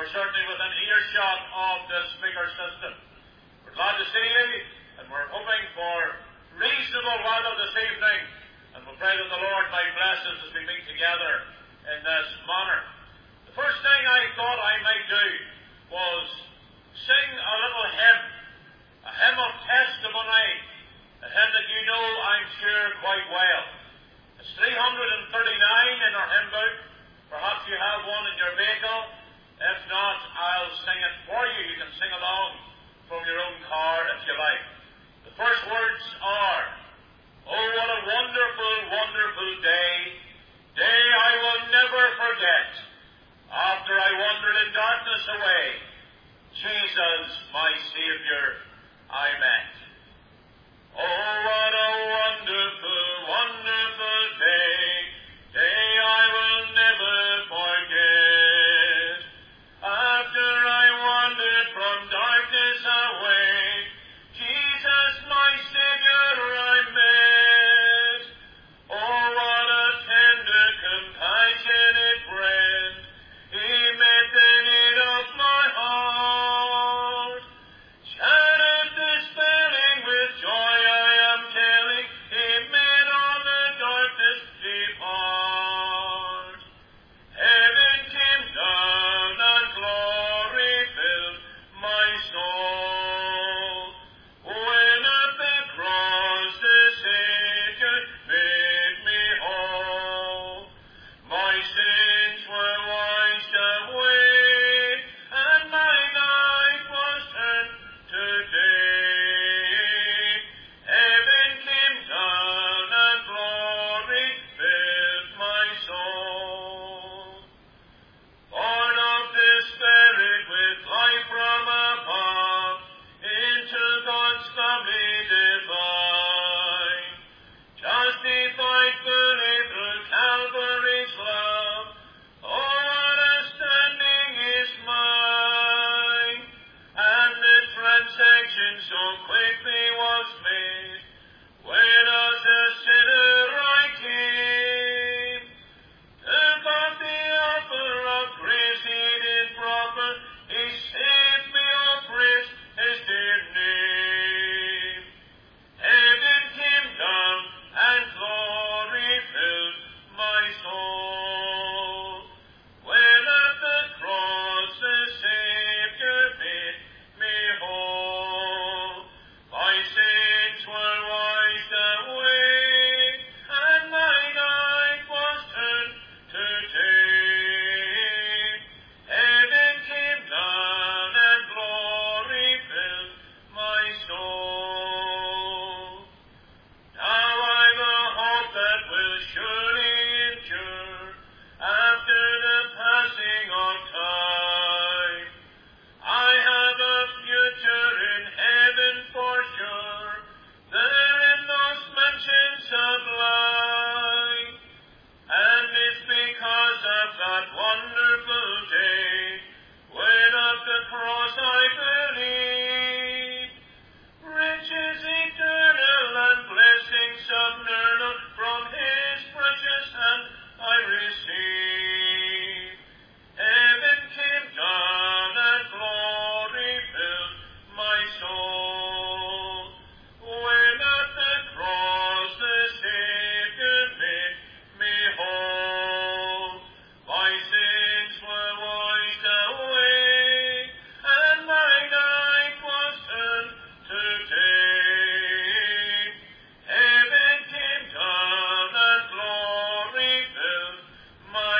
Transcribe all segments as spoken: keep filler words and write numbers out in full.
are certainly within earshot of the speaker system. We're glad to see you, and we're hoping for reasonable weather this evening, and we pray that the Lord might bless us as we meet together in this manner. The first thing I thought I might do was sing a little hymn, a hymn of testimony, a hymn that you know, I'm sure, quite well. It's three hundred thirty-nine in our hymn book. Perhaps you have one in your vehicle. If not, I'll sing it for you. You can sing along from your own car if you like. The first words are, "Oh, what a wonderful, wonderful day, day I will never forget. After I wandered in darkness away, Jesus, my Saviour, I met. Oh, what a wonderful, wonderful day, day I will never forget. After I wandered from darkness away, Jesus, my Saviour, I met. Oh, what a tender, compassionate friend, He met the need of my heart. Shattered despairing with joy I am telling, He made all the darkness depart. Heaven came down and glory filled my soul. When at the cross the Saviour made me whole, my sins were washed away, and my night was turned to day. Heaven came down and glory filled my soul. Born of the Spirit with life from above, into God's family divine, justified fully through Calvary's love, oh, what a standing is mine, and the transaction so quickly was made, when as a sinner I came, took off the offer of grace He did proffer, He saved me, oh, praise His dear name. Heaven came down and glory filled my soul, when at the cross the Saviour made me whole. My sins were washed away, and my night was turned to day. Heaven came down and glory filled my soul. Now I've a hope that will surely endure after the passing of time. I have a future in heaven for sure, there in those mansions sublime, and it's because of that wonderful day, when at the cross I believe, riches eternal and blessings subnernal from His precious hand I receive. Heaven came down and glory filled my soul, when at the cross the Saviour made me whole. My sins were washed away, and my night was turned to day. Heaven came down and glory filled my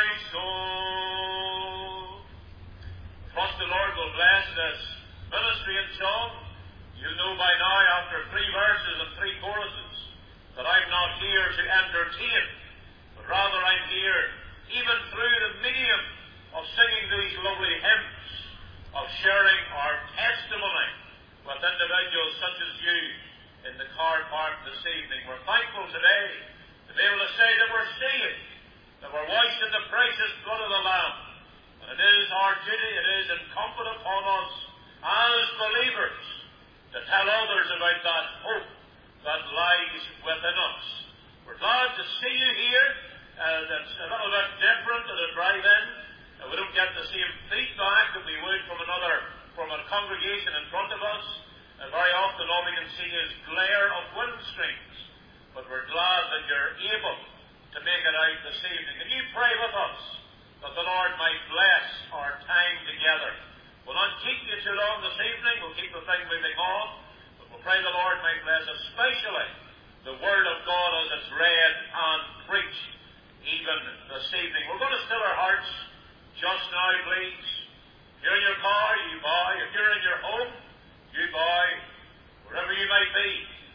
soul. Trust the Lord will bless this ministry and song. You know by now, after three verses and three choruses, that I'm not here to entertain, but rather I'm here, even through the medium of singing these lovely hymns, of sharing our testimony with individuals such as you in the car park this evening. We're thankful today to be able to say that we're saved, that we're washed in the precious blood of the Lamb. And it is our duty, it is incumbent upon us as believers to tell others about that hope that lies within us. We're glad to see you here. Uh, that's a little bit different to the drive-in. and we don't get the same feedback that we would from another, from a congregation in front of us. And very often all we can see is glare of wind streams. But we're glad that you're able to make it out this evening. Can you pray with us that the Lord might bless our time together? We'll not keep you too long this evening. We'll keep the thing moving on. But we'll pray the Lord might bless especially the Word of God as it's read and preached even this evening. We're going to still our hearts just now, please. If you're in your car, you bow. If you're in your home, you bow. Wherever you might be,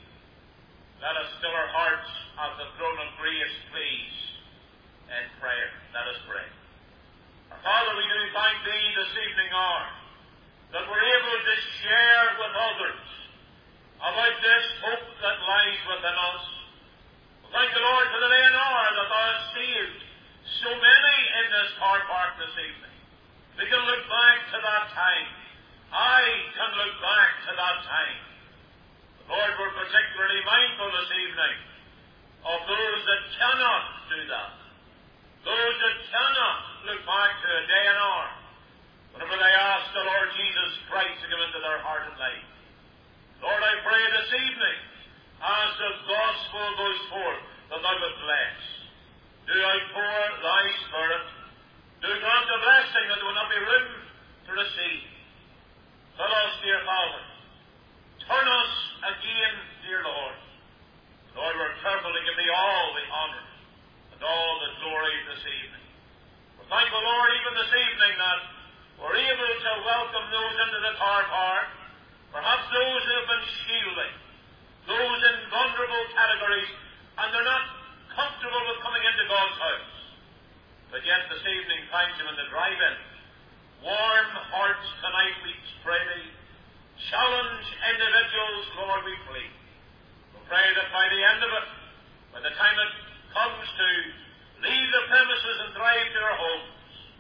let us still our hearts at the throne of grace, please, in prayer. Let us pray. Our Father, we do thank Thee this evening, hour, that we're able to share with others about this hope that lies within us. We thank the Lord for the day and hour that Thou hast saved so many in this car park this evening. We can look back to that time. I can look back to that time. Lord, we're particularly mindful this evening of those that cannot do that. Those that cannot look back to a day and hour whenever they ask the Lord Jesus Christ to come into their heart and life. Lord, I pray this evening, as the gospel goes forth, that Thou would bless. Do outpour Thy Spirit. Do grant a blessing that there will not be room to receive. Fill us, dear Father. Turn us again, dear Lord. Lord, we're careful to give Thee all the honour and all the glory this evening. We're thankful, Lord, even this evening that we're able to welcome those into the car park, perhaps those who have been shielding, those in vulnerable categories, and they're not comfortable with coming into God's house. But yet this evening finds them in the drive-in. Warm hearts tonight, we pray Thee. Challenge individuals, Lord, we plead. We pray that by the end of it, by the time it comes to leave the premises and drive to our homes,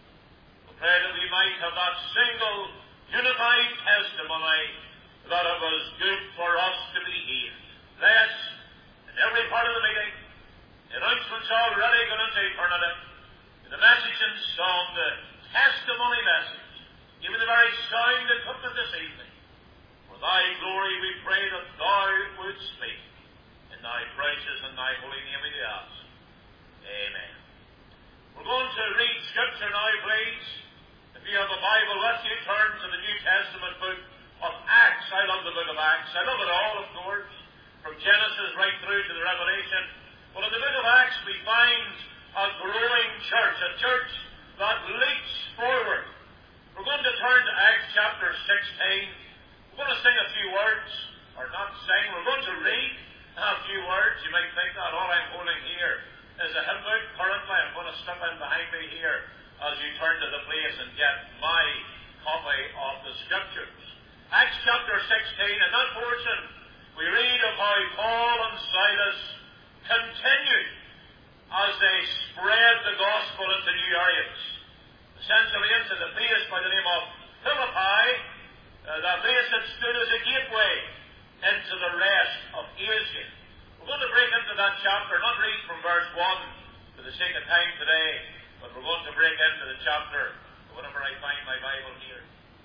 we pray that we might have that single, unified testimony that it was good for us to be here. Bless in every part of the meeting. The announcements already going into eternity. The message and song, the testimony message, even the very sound equipment this evening. For Thy glory we pray that Thou would speak. In Thy precious and Thy holy name we do ask. Amen. We're going to read Scripture now, please. If you have a Bible, let you turn to the New Testament book of Acts. I love the book of Acts. I love it all, of course, from Genesis right through to the Revelation. Well, in the book of Acts we find a growing church, a church that leaps forward. We're going to turn to Acts chapter sixteen. We're going to sing a few words, or not sing, we're going to read a few words. You might think that all I'm holding here is a hymn book. Currently, I'm going to step in behind me here as you turn to the place and get my copy of the Scriptures. Acts chapter sixteen, in that portion, we read of how Paul and Silas continued as they spread the gospel into new areas. Essentially into the place by the name of Philippi, uh, that place that stood as a gateway into the rest of Asia. We're going to break into that chapter, not read from verse one for the sake of time today, but we're going to break into the chapter whenever I find my Bible here.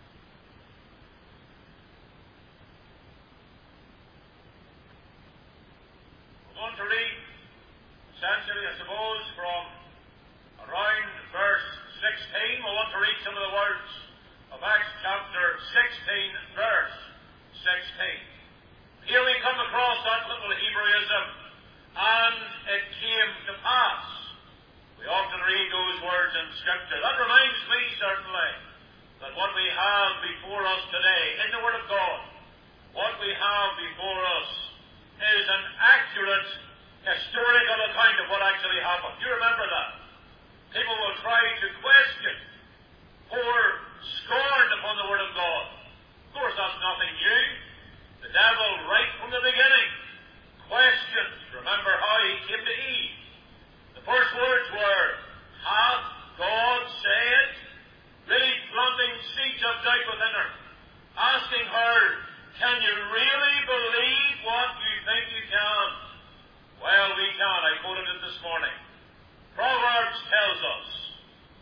We're going to read essentially, I suppose, from around verse sixteen. We want to read some of the words of Acts chapter sixteen, verse sixteen. Here we come across that little Hebraism, and it came to pass. We often read those words in Scripture. That reminds me, certainly, that what we have before us today, in the Word of God, what we have before us is an accurate historical account of what actually happened. You remember that? People will try to question, pour scorn upon the Word of God. Of course, that's nothing new. The devil, right from the beginning, questioned. Remember how he came to Eve. The first words were, hath God said? Really planting seeds of doubt within her. Asking her, can you really believe what you think you can? Well, we can. I quoted it this morning. Proverbs tells us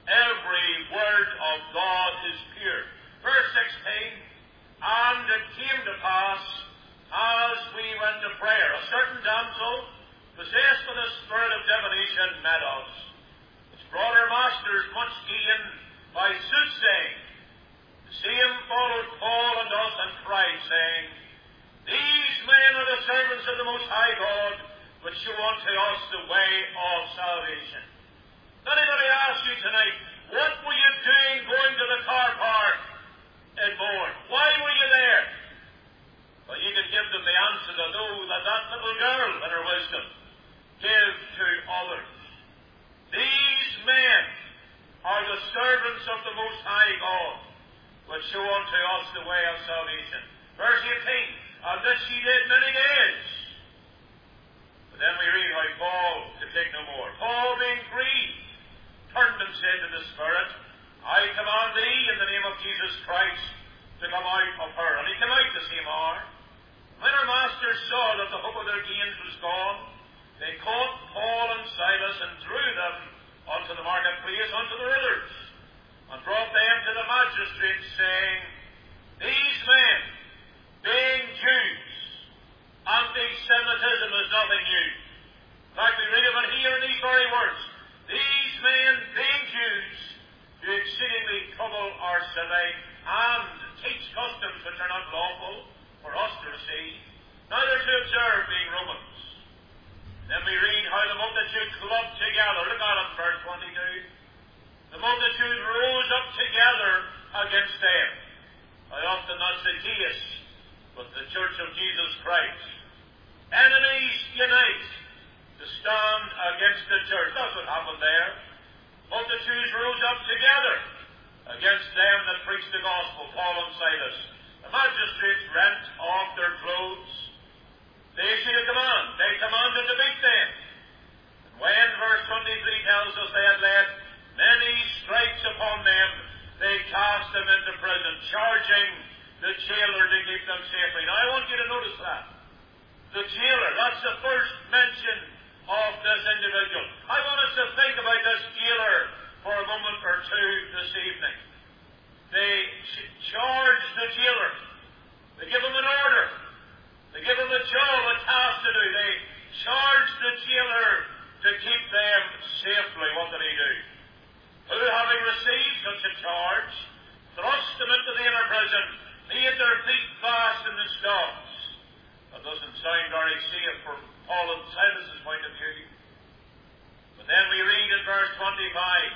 Every word of God is pure. Verse sixteen, and it came to pass, as we went to prayer, a certain damsel, possessed with a spirit of divination, met us, which brought her masters much gain by soothsaying. The same followed Paul and us and cried, saying, These men are the servants of the Most High God, which show unto us the way of salvation. Anybody ask you tonight, what were you doing going to the car park in Bourne? Why were you there? Well, you could give them the answer to know that that little girl, in her wisdom, gave to others. These men are the servants of the Most High God, which show unto us the way of salvation. Verse eighteen, and this she did many days. But then we read how Paul could take no more. Paul, being grieved, turned and said to the Spirit, I command thee in the name of Jesus Christ to come out of her. And he came out the same hour. When her masters saw that the hope of their gains was gone, they caught Paul and Silas and drew them unto the marketplace, unto the rulers, and brought them to the magistrates, saying, These men, being Jews, anti-Semitism is nothing new. In fact, we read of it here in these very words. These men, being Jews, do exceedingly trouble our city, and teach customs which are not lawful for us to receive, neither to observe, being Romans. Then we read how the multitude clubbed together. Look at it, verse twenty-two. The multitude rose up together against them. How often that's the case with the Church of Jesus Christ. Enemies unite to stand against the church. That's what happened there. Multitudes rose up together against them that preached the gospel, Paul and Silas. The magistrates rent off their clothes. They issued a command. They commanded to beat them. And when, verse twenty-three tells us, they had laid many stripes upon them, they cast them into prison, charging the jailer to keep them safely. Now, I want you to notice that. The jailer, that's the first mention of this individual. I want us to think about this jailer for a moment or two this evening. They charge the jailer. They give him an order. They give him a job, a task to do. They charge the jailer to keep them safely. What did he do? Who, having received such a charge, thrust them into the inner prison, made their feet fast in the stocks. That doesn't sound very safe from Paul and Silas' point of view. But then we read in verse twenty-five,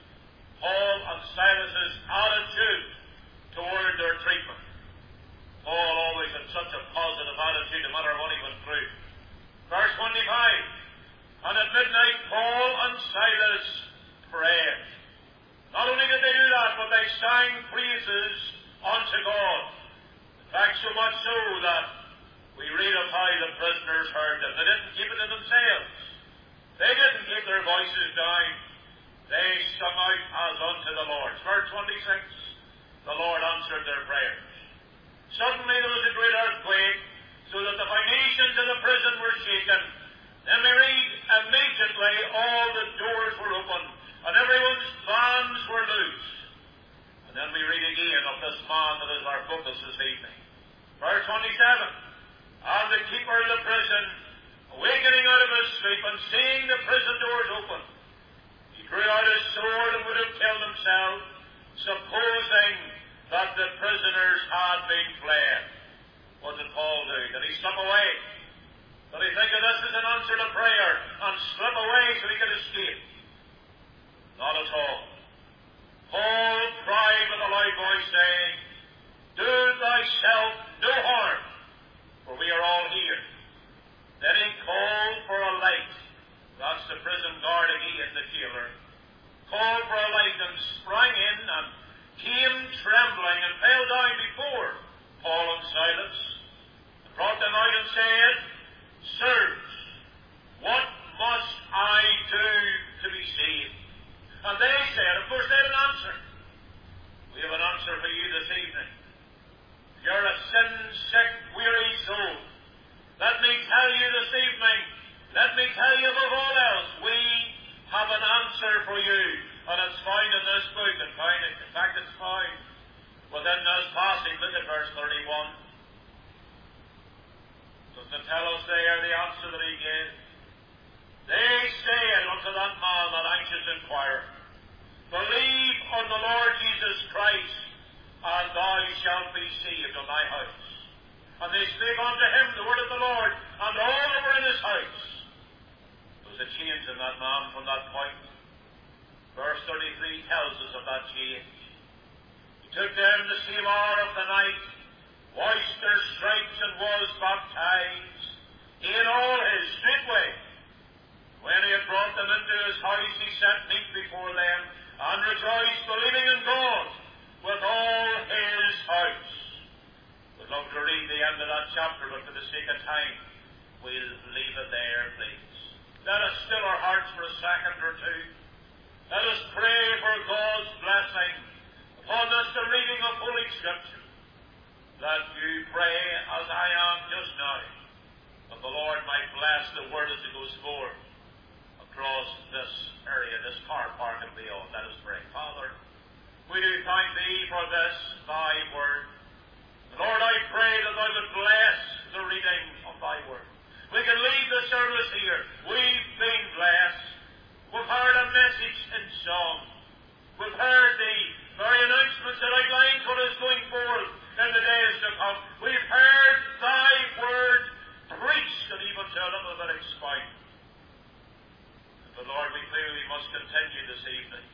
Paul and Silas' attitude toward their treatment. Paul always had such a positive attitude no matter what he went through. Verse twenty-five, and at midnight Paul and Silas prayed. Not only did they do that, but they sang praises unto God. In fact, so much so that we read of how the prisoners heard them. They didn't keep it to themselves. They didn't keep their voices down. They sung out as unto the Lord. Verse twenty-six, the Lord answered their prayers. Suddenly there was a great earthquake, so that the foundations of the prison were shaken. Then we read, immediately all the doors were opened, and everyone's bands were loosed. And then we read again of this man that is our focus this evening. Verse twenty-seven, and the keeper of the prison, awakening out of his sleep, and seeing the prison doors open, he drew out his sword and would have killed himself, supposing that the prisoners had been fled. What did Paul do? Did he slip away? Did he think of this as an answer to prayer and slip away so he could escape? Not at all. Paul cried with a loud voice, saying, Do thyself no harm, for we are all here. Then he called for a light. That's the prison guard again, the jailer. Called for a light and sprang in and came trembling and fell down before Paul and Silas, and brought them out and said, Sirs, what must I do to be saved? And they said, of course they had an answer. We have an answer for you this evening. You're a sin-sick, weary soul. Let me tell you this evening, let me tell you above all else, we have an answer for you. And it's found in passage. Look at verse thirty-one. Doesn't it tell us there the answer that he gave? They said unto that man, that anxious inquirer, Believe on the Lord Jesus Christ, and thou shalt be saved on thy house. And they spake unto him the word of the Lord, and all that were in his house. There was a change in that man from that point. Verse thirty-three tells us of that change. He took them the same hour of the night, washed their stripes, and was baptized in all his straightway. When he had brought them into his house, he set meat before them, and rejoiced, believing in God with all his house. We'd love to read the end of that chapter, but for the sake of time, we'll leave it there, please. Let us still our hearts for a second or two. Let us pray for God's blessing upon this, the reading of Holy Scripture. That you pray as I am just now, that the Lord might bless the word as it goes forth across this area, this car park and beyond. Let us pray. Father, we do thank Thee for this Thy word. Lord, I pray that Thou would bless the reading of Thy word. We can leave the service here. We've been blessed. We've heard a message in song. We've heard the very announcements that outline what is going forth in the days to come. We've heard Thy word preached and even to a little bit expounded. But Lord, we clearly must continue this evening.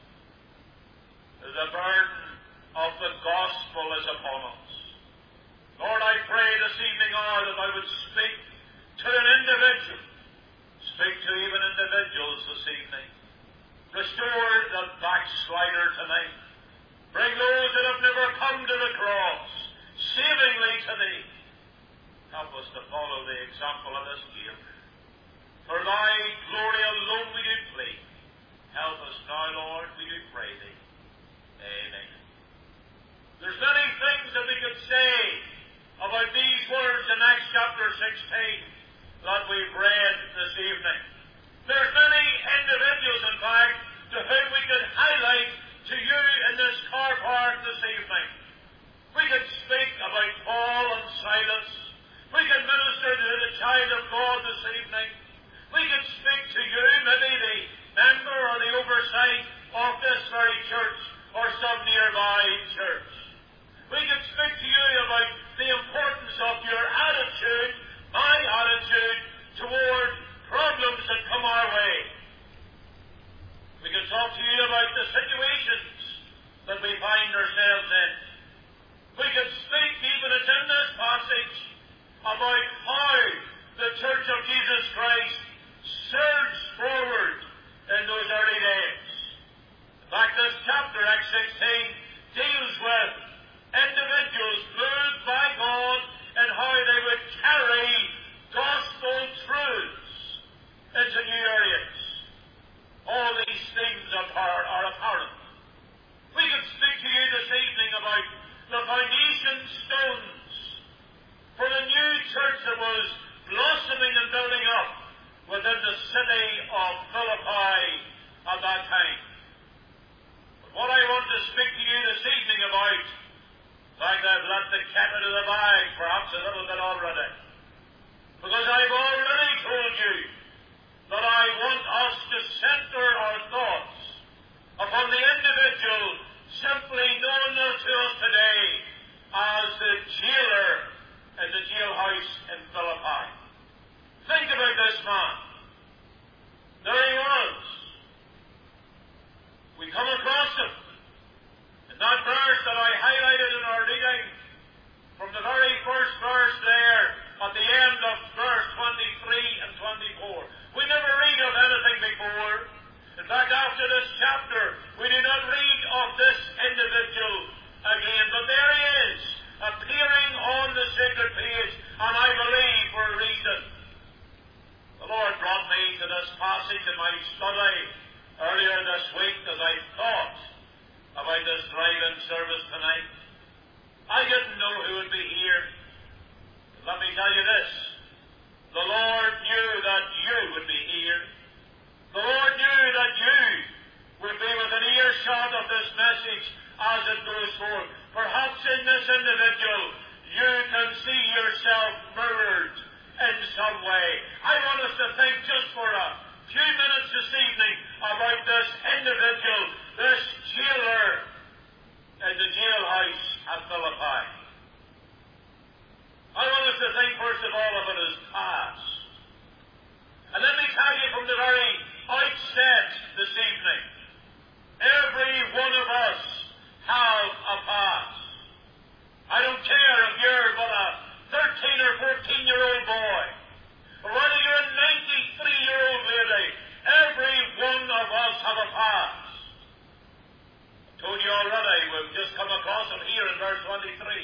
The burden of the gospel is upon us. Lord, I pray this evening, Lord, that I would speak to an individual. Speak to even individuals this evening. Restore the backslider tonight. Bring those that have never come to the cross savingly to Thee. Help us to follow the example of this jailer. For Thy glory alone we do plead. Help us now, Lord, we do pray Thee. Amen. There's many things that we could say about these words in Acts chapter sixteen that we've read this evening. There's many individuals, in fact, to whom we could highlight to you in this car park this evening. We could speak about Paul and Silas. We could minister to the child of God this evening. We could speak to you, maybe the member or the oversight of this very church or some nearby church. We could speak to you about the importance of your attitude, my attitude, toward problems that come our way. We could talk to you about the situations that we find ourselves in. We could speak, even as in this passage, about how the Church of Jesus Christ surged forward in those early days. In fact, this chapter, Acts sixteen, deals with individuals moved by God and how they would carry gospel truths into new areas. All these things are, are apparent. We could speak to you this evening about the foundation stones for the new church that was blossoming and building up within the city of Philippi at that time. But what I want to speak to you this evening about, in fact, I've let the cat out of the bag perhaps a little bit already, because I've already told you that I want us to center our thoughts upon the individual simply known to us today as the jailer in the jailhouse in Philippi. Think about this man. There he was. We come across him in that verse that I highlighted in our reading from the very first verse there at the end of verse twenty-three and twenty-four. We never read of anything before. In fact, after this chapter, we do not read of this individual again. But there he is, appearing on the sacred page, and I believe for a reason. The Lord brought me to this passage in my study earlier this week as I thought about this drive-in service tonight. I didn't know who would be here. But let me tell you this. The Lord knew that you would be here. The Lord knew that you would be within earshot of this message as it goes forth. perhaps in this individual, you can see yourself mirrored in some way. I want us to think just for a few minutes this evening about this individual, this jailer in the jailhouse at Philippi. I want us to think first of all about his past. And let me tell you from the very outset this evening, every one of us have a past. I don't care if you're but a thirteen or fourteen year old boy, or whether you're a ninety-three year old lady, every one of us have a past. I told you already, we've just come across it here in verse twenty-three.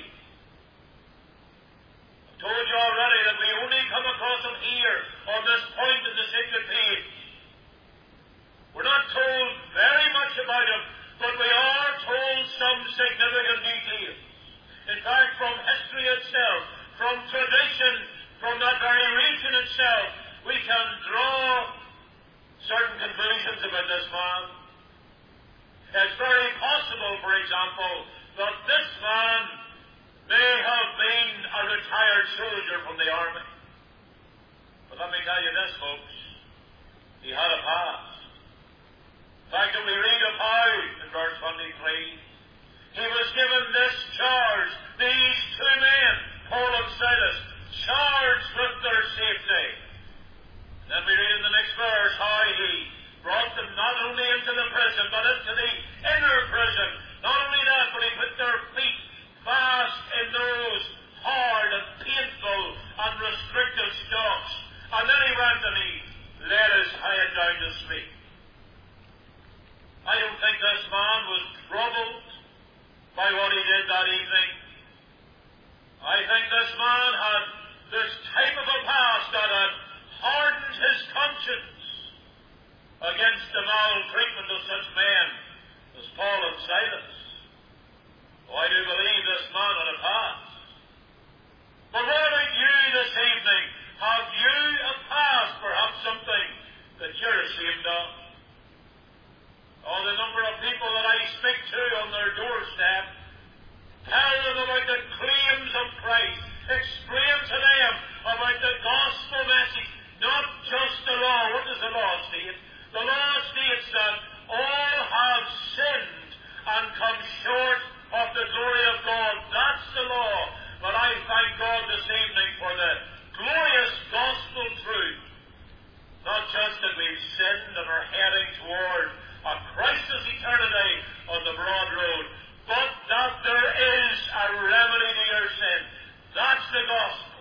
I told you already that we only come across it here on this point in the sacred page. We're not told very much about him, but we are told some significant details. In fact, from history itself, from tradition, from that very region itself, we can draw certain conclusions about this man. It's very possible, for example, that this man may have been a retired soldier from the army. But let me tell you this, folks, he had a past. In fact, we read of how, in verse twenty-three, he was given this charge, these two men, Paul and Silas, charged with their safety. And then we read in the next verse how he brought them not only into the prison, but into the inner prison. Not only that, but he put their feet fast in those hard and painful and restrictive stocks. And then he went and he let his head down to sleep. I don't think this man was troubled by what he did that evening. I think this man had this type of a past that had hardened his conscience against the maltreatment of such men as Paul and Silas. Oh, I do believe this man had a past. But what about you this evening? Have you a past, perhaps something that you're ashamed of? Oh, the number of people that I speak to on their doorstep, tell them about the claims of Christ, explain to them about the gospel message, not just the law. What does the law state? The law states that all have sinned and come short of the glory of God. That's the law. But I thank God this evening for the glorious gospel truth. Not just that we've sinned and are heading toward a Christless eternity on the broad road, but that there is a remedy to your sin. That's the gospel.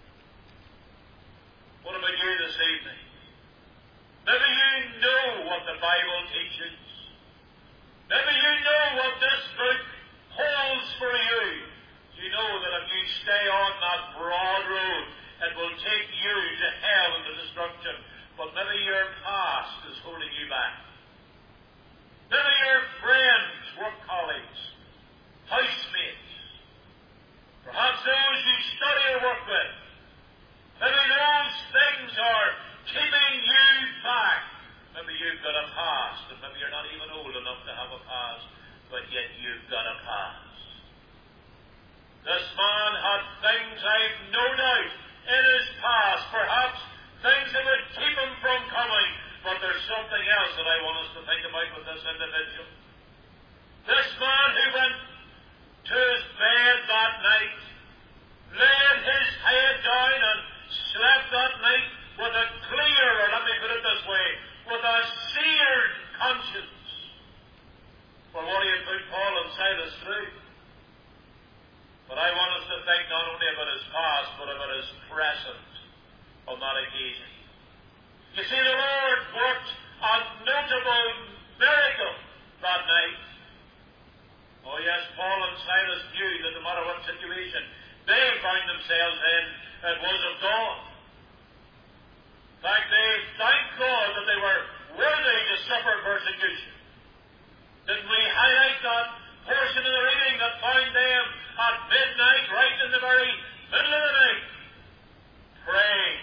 What about you this evening? Maybe you know what the Bible teaches. Maybe you know what this book holds for you. You know that if you stay on that broad road, it will take you to hell and to destruction. But maybe your past is holding you back. Maybe your friends, work colleagues, housemates, perhaps those you study or work with, maybe those things are keeping you back. Maybe you've got a past, and maybe you're not even old enough to have a past, but yet you've got a past. This man had things, I've no doubt, in his past, perhaps things that would keep him from coming. But there's something else that I want us to think about with this individual. This man who went to his bed that night, laid his head down and slept that night with a clear, or let me put it this way, with a seared conscience for what he had put Paul and Silas through. But I want us to think not only about his past, but about his present on that occasion. You see, the Lord worked a notable miracle that night. Oh yes, Paul and Silas knew that no matter what situation they found themselves in, it was of God. In fact, they thanked God that they were worthy to suffer persecution. Didn't we highlight that portion of the reading that found them at midnight, right in the very middle of the night, praying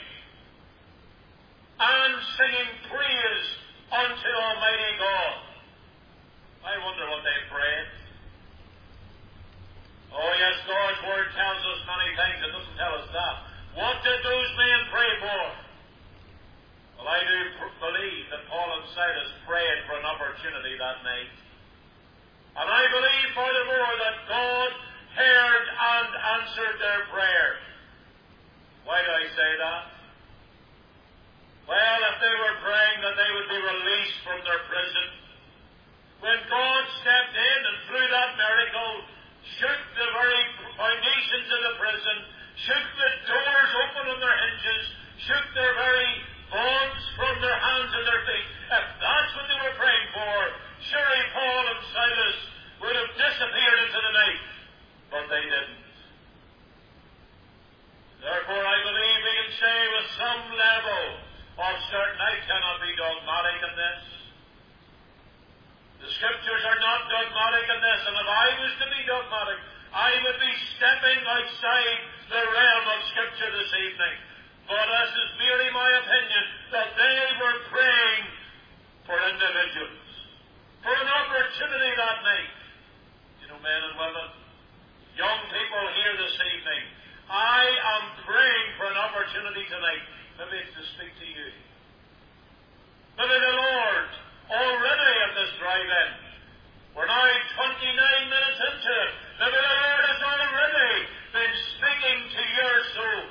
and singing praise unto Almighty God? I wonder what they prayed. Oh yes, God's Word tells us many things. It doesn't tell us that. What did those men pray for? Well, I do pr- believe that Paul and Silas prayed for an opportunity that night. And I believe furthermore that God heard and answered their prayer. Why do I say that? Well, if they were praying that they would be released from their prison, when God stepped in and through that miracle shook the very foundations of the prison, shook the doors open on their hinges, shook their very bonds from their hands and their feet, if that's what they were praying for, surely Paul and Silas would have disappeared into the night. But they didn't. Therefore, I believe we can say with some level of certain, I cannot be dogmatic in this. The Scriptures are not dogmatic in this, and if I was to be dogmatic, I would be stepping outside the realm of Scripture this evening. But this is merely my opinion, that they were praying for individuals, for an opportunity that night. You know, men and women, young people here this evening, I am praying for an opportunity tonight, maybe to speak to you. Maybe the Lord, already at this drive-in, we're now twenty-nine minutes into it, maybe the Lord has already been speaking to your soul.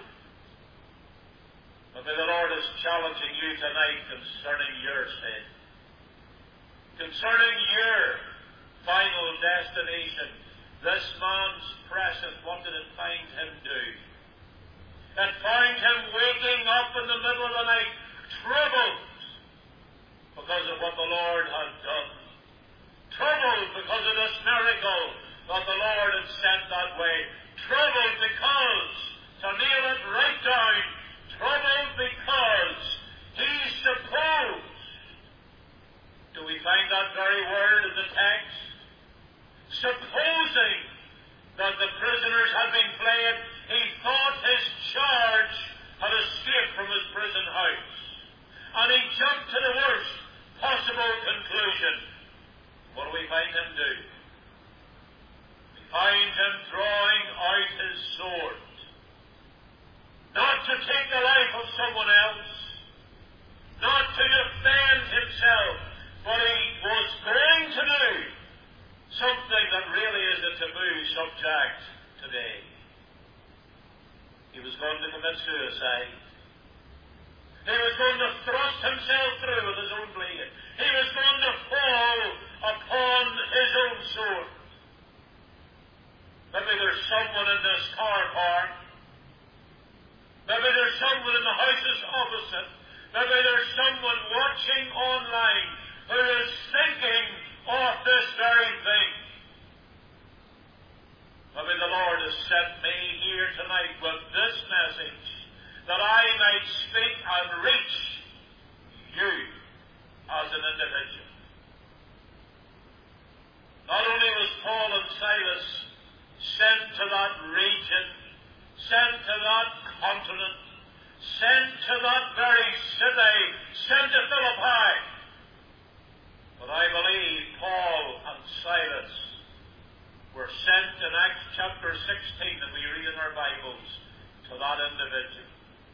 Maybe the Lord is challenging you tonight concerning your sin, concerning your final destination. This man's present, what did it find him do? It found him waking up in the middle of the night, troubled because of what the Lord had done. Troubled because of this miracle that the Lord had sent that way. Troubled because, to nail it right down, troubled because he supposed. Do we find that very word in the text? Supposing that the prisoners had been fled, he thought his charge had escaped from his prison house. And he jumped to the worst possible conclusion. What do we find him do? We find him drawing out his sword. Not to take the life of someone else, not to defend himself, but he was going to do something that really is a taboo subject today. He was going to commit suicide. He was going to thrust himself through with his own blade. He was going to fall upon his own sword. Maybe there's someone in this car park. Maybe there's someone in the houses opposite. Maybe there's someone watching online who is thinking of this very thing. Maybe the Lord has sent me here tonight with this message, that I might speak and reach you as an individual. Not only was Paul and Silas sent to that region, sent to that continent, sent to that very city, sent to Philippi, but I believe Paul and Silas were sent in Acts chapter sixteen that we read in our Bibles to that individual.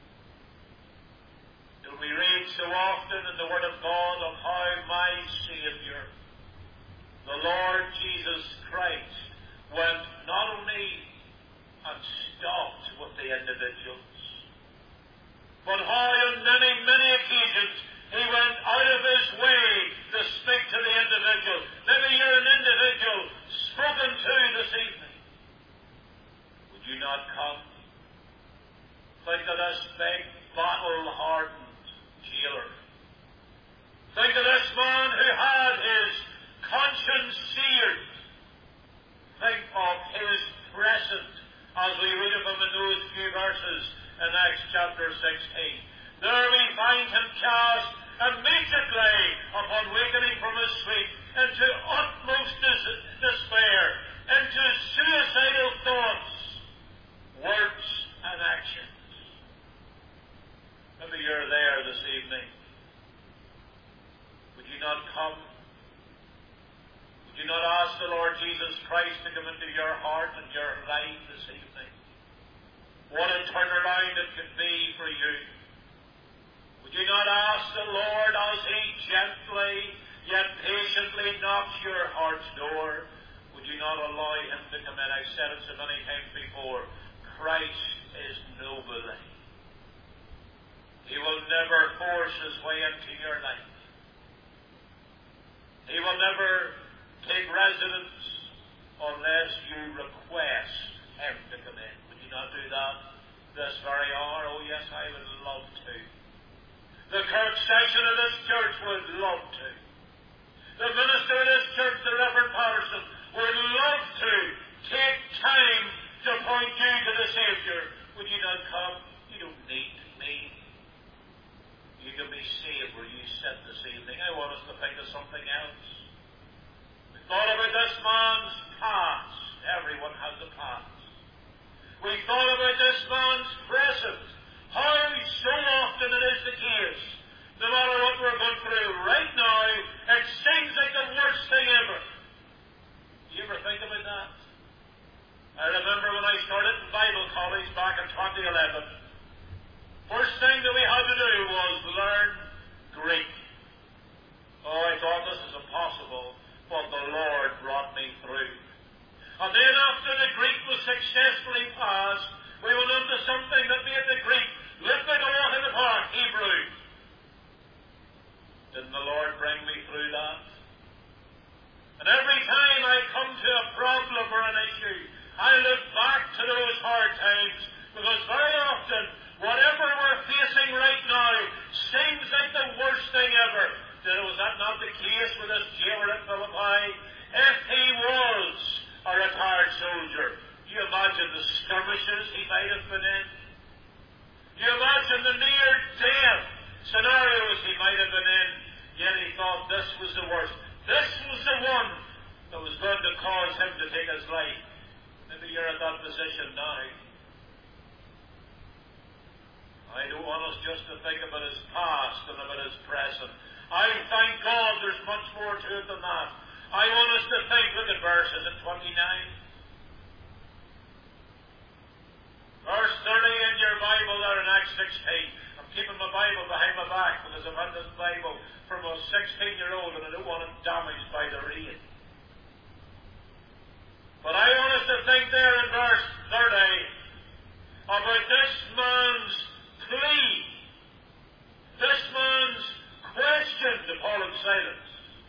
Do we read so often in the Word of God of how my Saviour, the Lord Jesus Christ, went not only and stopped with the individuals, but how on many, many occasions he went out of his way to speak to the individual. Maybe you're an individual spoken to this evening. Would you not come? Think of this big, battle-hardened jailer. Think of this man who had his conscience seared. Think of his present, as we read of him in those few verses in Acts chapter sixteen. There we find him cast immediately upon wakening from his sleep into utmost dis- despair, into suicidal thoughts, words and actions. Maybe you're there this evening. Would you not come? Would you not ask the Lord Jesus Jesus Christ to come into your heart and your life this evening. What a turnaround it could be for you. Would you not ask the Lord as He gently yet patiently knocks your heart's door? Would you not allow Him to come in? I've said it so many times before. Christ is nobody. He will never force His way into your life. He will never take residence unless you request Him to come in. Would you not do that this very hour? Oh yes, I would love to. The Kirk section of this church would love to. The minister of this church, the Reverend Patterson, would love to take time to point you to the Savior. Would you not come? You don't need me. You can be saved where you sit this evening. I want us to think of something else. We thought about this man's past. Everyone has a past. We thought about this man's present. How so often it is the case, no matter what we're going through right now, it seems like the worst thing ever. Do you ever think about that? I remember when I started in Bible college back in twenty eleven, first thing that we had to do was learn Greek. Oh, I thought this is impossible, but the Lord brought me through. And then after the Greek was successfully passed, we went on to something that made the Greek lift it all in the part, Hebrew. Didn't the Lord bring me through that? And every time I come to a problem or an issue, I look back to those hard times, because very often, whatever we're facing right now seems like the worst thing ever. Was that not the case with this jailer at Philippi? If he was a retired soldier, do you imagine the skirmishes he might have been in? Do you imagine the near-death scenarios he might have been in? Yet he thought this was the worst. This was the one that was going to cause him to take his life. Maybe you're at that position now. I don't want us just to think about his past and about his present. I thank God there's much more to it than that. I want us to think, look at verse, is it twenty-nine? Verse thirty in your Bible there in Acts sixteen. I'm keeping my Bible behind my back because I've had this Bible from a sixteen-year-old and I don't want it damaged by the rain. But I want us to think there in verse thirty about this man's plea, this man's question to Paul and Silas.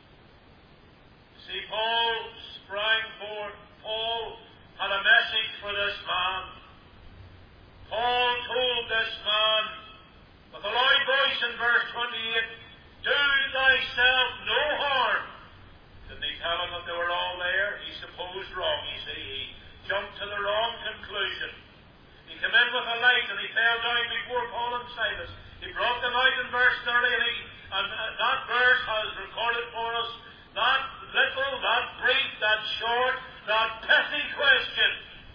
See, Paul sprang forth. Paul had a message for this man. Paul told this man with a loud voice in verse twenty-eight, do thyself no harm. Didn't he tell him that they were all there? He supposed wrong, you see. He jumped to the wrong conclusion. He came in with a light and he fell down before Paul and Silas. He brought them out in verse thirty, and, he, and that verse has recorded for us that little, that brief, that short, that pithy question.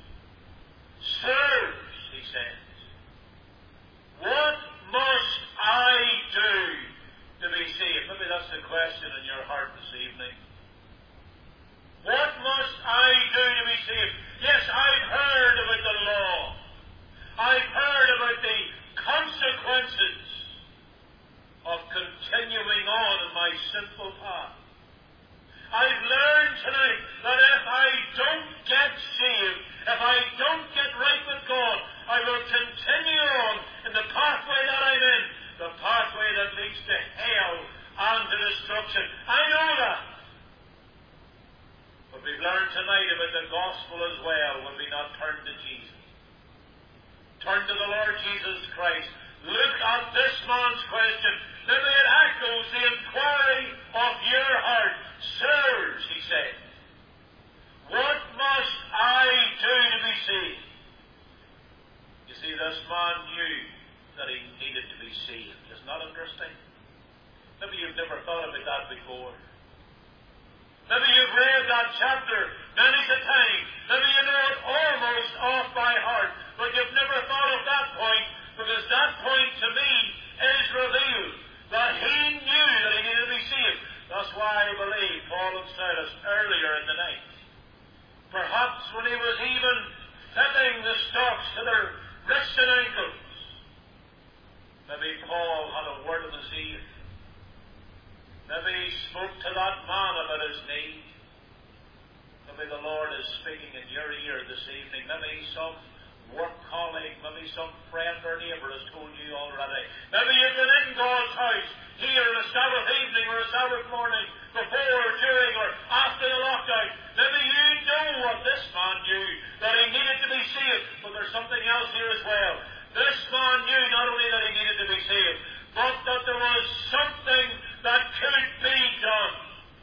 Sirs, he says, what must I do to be saved? Maybe that's the question in your heart this evening. What must I do to be saved? Yes, I've heard about the law. I've heard about the consequences of continuing on in my sinful path. I've learned tonight that if I don't get saved, if I don't get right with God, I will continue on in the pathway that I'm in, the pathway that leads to hell and to destruction. I know that. But we've learned tonight about the gospel as well when we not turn to Jesus. Turn to the Lord Jesus Christ. Look at this man's question. Maybe it echoes the inquiry of your heart. Sirs, he said, what must I do to be saved? You see, this man knew that he needed to be saved. Isn't that interesting? Maybe you've never thought about that before. Maybe you've read that chapter many a time. Maybe you know it almost off by heart. But you've never thought of that point, because that point to me is revealed that he knew that he needed to be saved. That's why I believe Paul and Silas earlier in the night socks to their wrists and ankles. Maybe Paul had a word in his ear. Maybe he spoke to that man about his need. Maybe the Lord is speaking in your ear this evening. Maybe some work colleague, maybe some friend or neighbour has told you already. Maybe you've been in God's house here on a Sabbath evening or a Sabbath morning, before or during or after the lockdown. Maybe you know what this man knew, that he needed to be saved, but there's something else here as well. This man knew not only that he needed to be saved, but that there was something that could be done.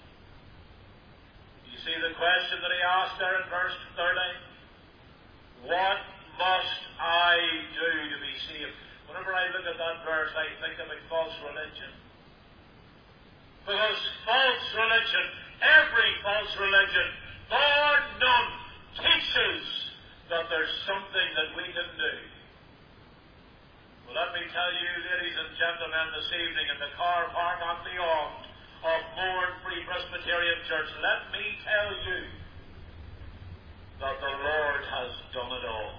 You see the question that he asked there in verse thirty? What must I do to be saved? Whenever I look at that verse, I think of a false religion. Because false religion, every false religion, bar none, teaches that there's something that we can do. Well, let me tell you, ladies and gentlemen, this evening in the car park on beyond of Mourne Free Presbyterian Church, let me tell you that the Lord has done it all.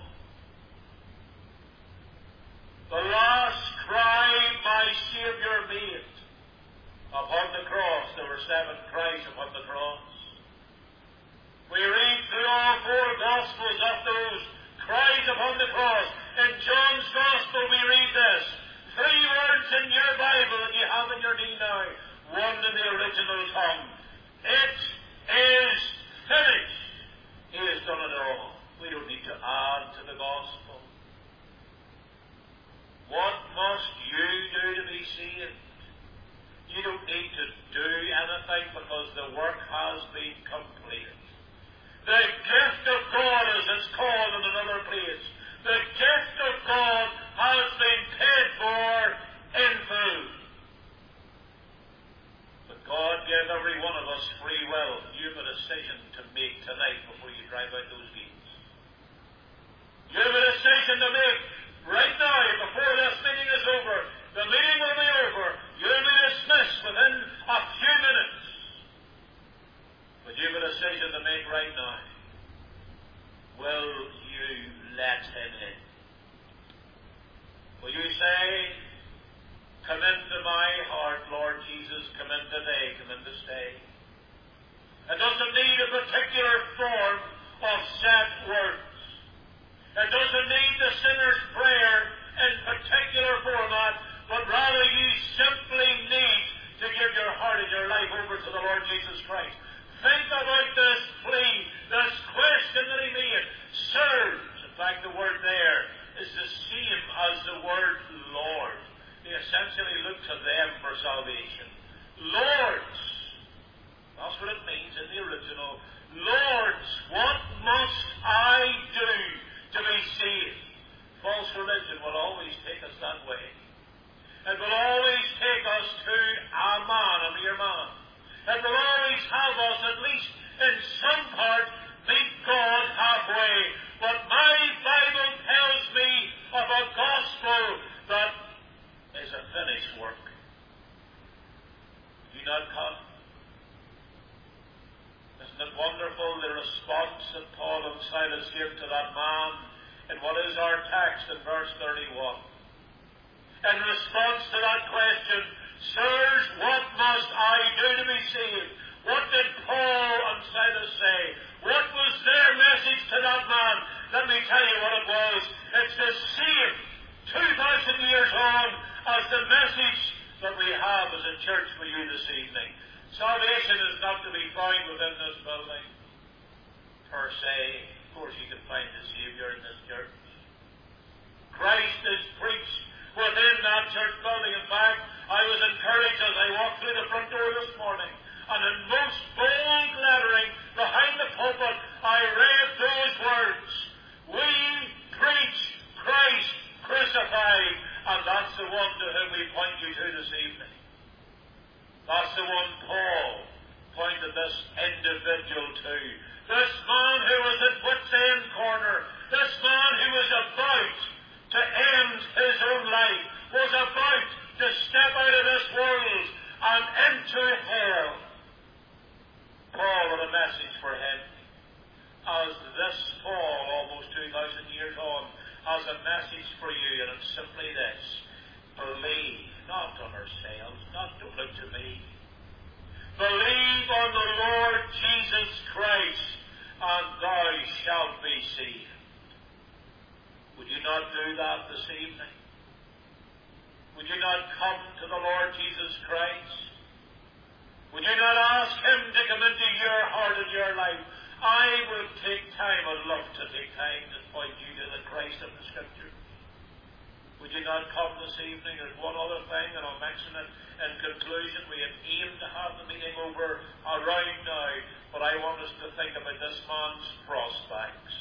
The last cry my Saviour made upon the cross, there were seven cries upon the cross. We read through all four Gospels of those cries upon the cross. In John's Gospel we read this. Three words in your Bible that you have in your knee now. One in the original tongue. It is finished. He has done it all. We don't need to add to the Gospel. What must you do to be saved? You don't need to do anything because the work has been completed. The gift of God, as it's called in another place, the gift of God has been paid for in full. But God gave every one of us free will. You have a decision to make tonight before you drive out those gates. You have a decision to make right now before this meeting is over. The meeting will be over. You'll be dismissed within a few minutes. But you have a decision to make right now. Will you let Him in? Will you say, come into my heart, Lord Jesus, come in today, come in to stay? It doesn't need a particular form of set words. It doesn't need the sinner's prayer in particular format, but rather you simply need to give your heart and your life over to the Lord Jesus Christ. Think about this plea, this question that He made. Sirs, in fact the word there is the same as the word Lord. They essentially look to them for salvation. Lords, that's what it means in the original. Lords, what must I do to be saved? False religion will always take us that way. It will always take us to a man, a mere man. It will always have us, at least in some part, meet God halfway. But my Bible tells me of a gospel that is a finished work. Do you not come? Isn't it wonderful the response that Paul and Silas gave to that man in what is our text in verse thirty-one? In response to that question, sirs, what must I do to be saved? What did Paul and Silas say? What was their message to that man? Let me tell you what it was. It's the same two thousand years on as the message that we have as a church for you this evening. Salvation is not to be found within this building, per se. Of course, you can find the Savior in this church. Christ is preached within that church building. In fact, I was encouraged as I walked through the front door this morning, and in most bold lettering behind the pulpit, I read those words. We preach Christ crucified, and that's the one to whom we point you to this evening. That's the one Paul pointed this individual to. This man who was at wit's end corner, this man who was about to end his own life, was about to step out of this world and into hell. Paul had a message for him. As this Paul, almost two thousand years on, has a message for you, and it's simply this. Believe not on ourselves, not don't look to me. Believe on the Lord Jesus Christ, and thou shalt be saved. Would you not do that this evening? Would you not come to the Lord Jesus Christ? Would you not ask Him to come into your heart and your life? I will take time, I'd love to take time to point you to the Christ of the Scriptures. Would you not come this evening? There's one other thing, and I'll mention it in conclusion. We had aimed to have the meeting over around now, but I want us to think about this man's prospects.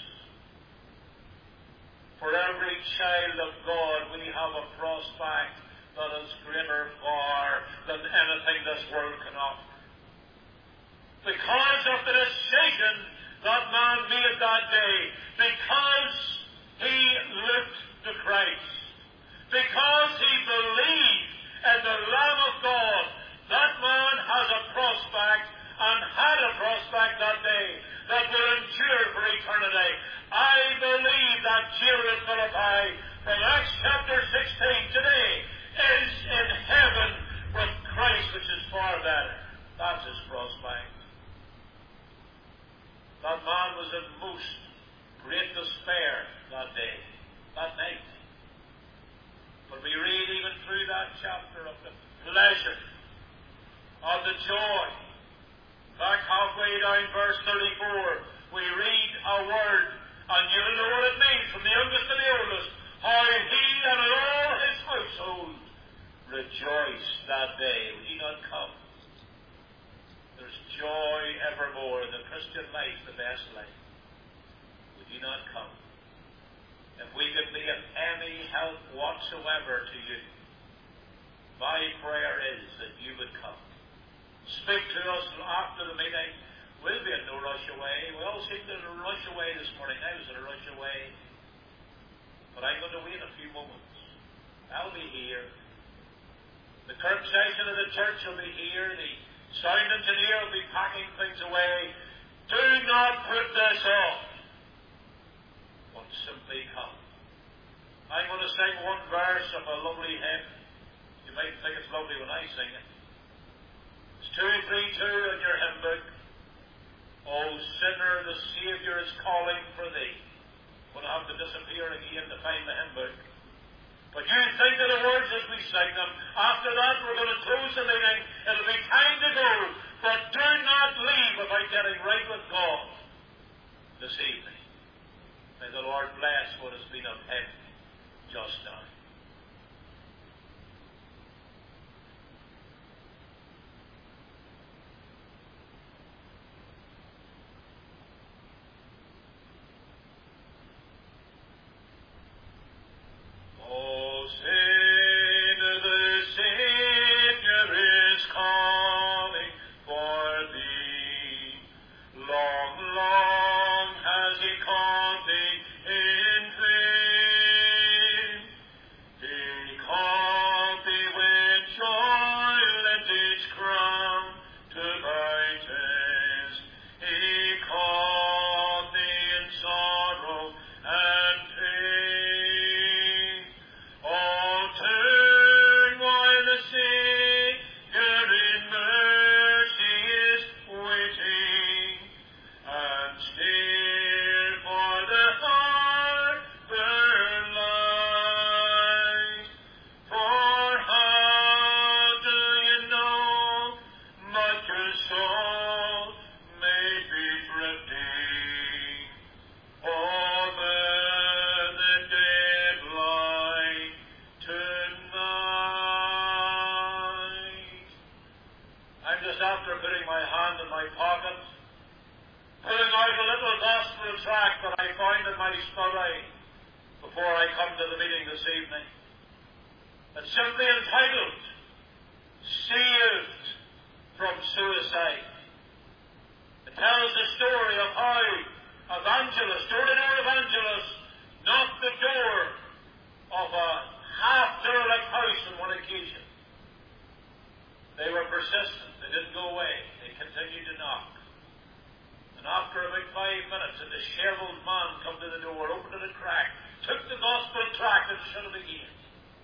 For every child of God, we have a prospect that is greater far than anything this world can offer. Because of the decision that man made that day, because he looked to Christ, because he believed in the Lamb of God, that man has a prospect and had a prospect that day that will endure for eternity. I believe that jailer in Philippi from Acts chapter sixteen today is in heaven with Christ, which is far better. That's his prospect. That man was in most great despair that day, that night. But we read even through that chapter of the pleasure, of the joy. Back halfway down verse thirty-four, we read a word, and you'll know what it means from the youngest to the oldest, how he and all his household rejoiced that day. Would you not come? There's joy evermore in the Christian life, the best life. Would you not come? If we could be of any help whatsoever to you, my prayer is that you would come. Speak to us after the meeting. We'll be in no rush away. We all seem to rush away this morning. I was in a rush away. But I'm going to wait a few moments. I'll be here. The current session of the church will be here. The sound engineer will be packing things away. Do not put this off, but simply come. I'm going to sing one verse of a lovely hymn. You might think it's lovely when I sing it. It's two three two in your hymn book. O sinner, the Saviour is calling for thee. I'm going to have to disappear again to find the hymn book. But you think of the words as we sing them. After that, we're going to close the meeting. It'll be time to go. But do not leave without getting right with God this evening. May the Lord bless what has been of Him just now. After about five minutes, a disheveled man come to the door, opened it a crack, took the gospel shut it again.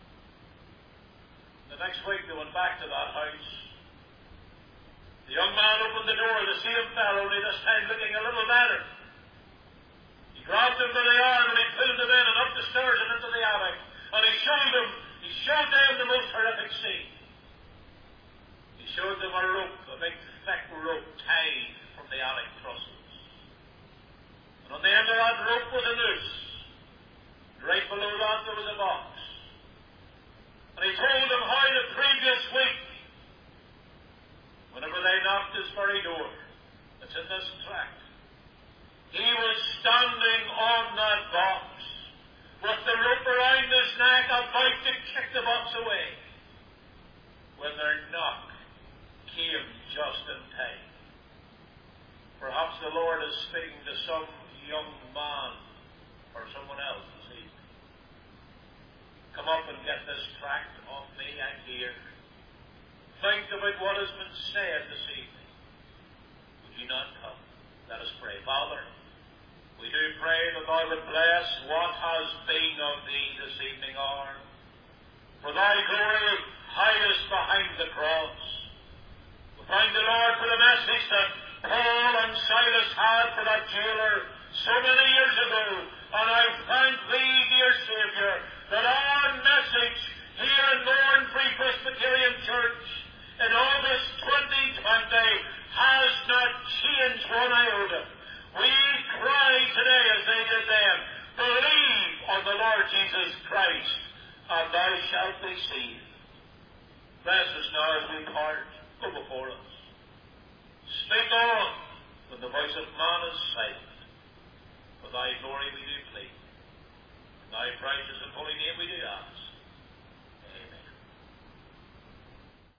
The next week they went back to that house. The young man opened the door, the same fellow, only this time looking a little better. He grabbed him by the arm and he pulled him in and up the stairs and into the attic. And he showed them, he showed them the most horrific scene. He showed them a rope, a big thick rope tied from the attic trusses. And on the end of that rope was a noose. Right below that there was a box. And he told them how the previous week, whenever they knocked his very door, it's in this tract, he was standing on that box with the rope around his neck about to kick the box away, when their knock came just in time. Perhaps the Lord is speaking to some young man or someone else this evening. Come up and get this tract off me, I'm here. Think about what has been said this evening. Would you not come? Let us pray. Father, we do pray that Thou would bless what has been of Thee this evening hour. For Thy glory, hide us behind the cross. We thank the Lord for the message that Paul and Silas had for that jailer so many years ago. And I thank Thee, dear Saviour, that our message here in Mourne Free Presbyterian Church in August twenty twenty has not changed one iota. We cry today as they did then, believe on the Lord Jesus Christ, and thou shalt be saved. Bless us now as we part. Go before us. Speak on when the voice of man is silent. For thy glory we do plead. In thy precious and holy name we do ask.